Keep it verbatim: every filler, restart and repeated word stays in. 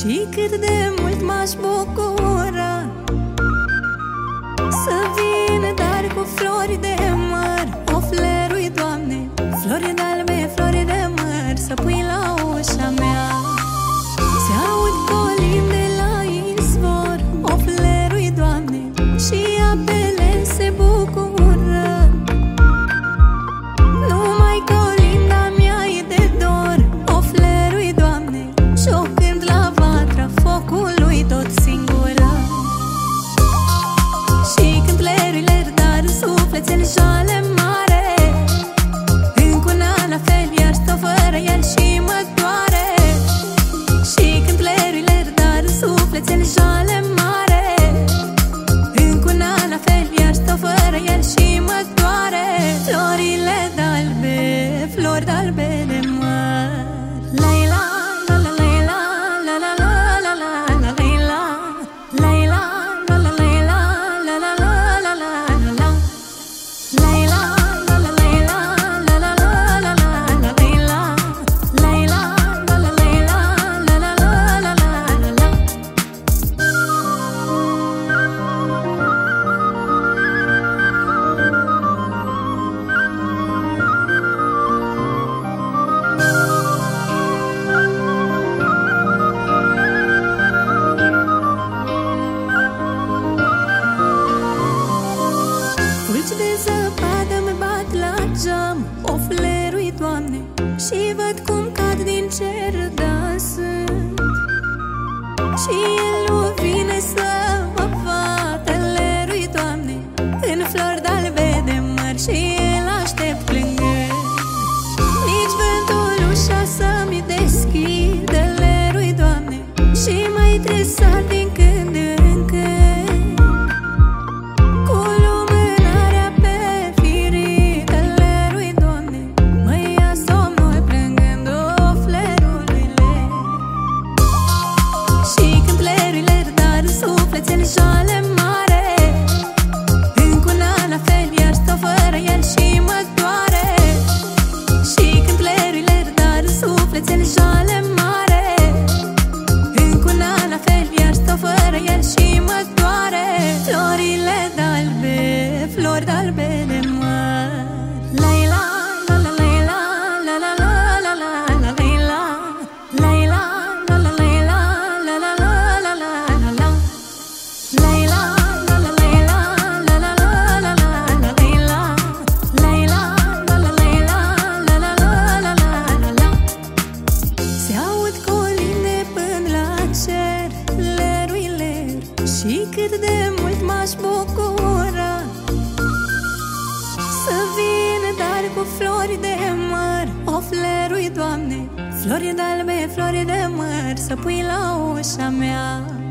Și cât de mult m-aș bucura să vină dar cu flori de măr. O flerui, Doamne, flori de albe, flori de măr, să pui la ușa mea. Se aud colin de la izvor. O flerui, Doamne, și apele se bucură. Numai colinda mea e de dor. O flerui, Doamne, și-o cânt la vatra focului tot singură. Și când leruile dar în sufletel jale mare, încă un an la fel iar stau fără el și mă doare. Și când leruile dar în sufletel jale mare, încă un an la fel iar stau fără el și mă doare. Florile d'albe, flori d'albe de măr. Laila, la la laila, la la la la la la laila. Laila, la la laila, la la la la la la. Laila, la la laila, la la la la la la laila. Laila, la la laila, la la la la la la. Fulgi de zăpadă mă bat la geam. O flerui, Doamne, și văd cum cad din cer dansând. Și el nu vine să mă vadă. Lerui, Doamne, în flori d'albe de măr, și el aștept plângând. Nici vântul ușa să-mi deschidă. Lerui, Doamne, și mai tresar din când în când. Cu lumânarea pe firică, lerui, Doamne, mă ia somnul plângând. O flerurile. Și când leruile dar în sufletel jale mare, încă un an la fel iar stau fără el și mă doare. Și când leruile dar în sufletel jale mare, încă un an la fel iar stau fără el și mă doare. Florile d'albe, flori d'albe de măr. Laila, la la laila, la la la la la la laila. Laila, la la laila, la la la la la la. Laila, la la laila, la la la la la laila. Laila, la la laila, la la la la la. Se aud colinde până la cer. Lerui, ler, și cât de mult m-aș bucura să vină dar cu flori de măr. O flerui, Doamne, flori d'albe, flori de măr, să pui la ușa mea.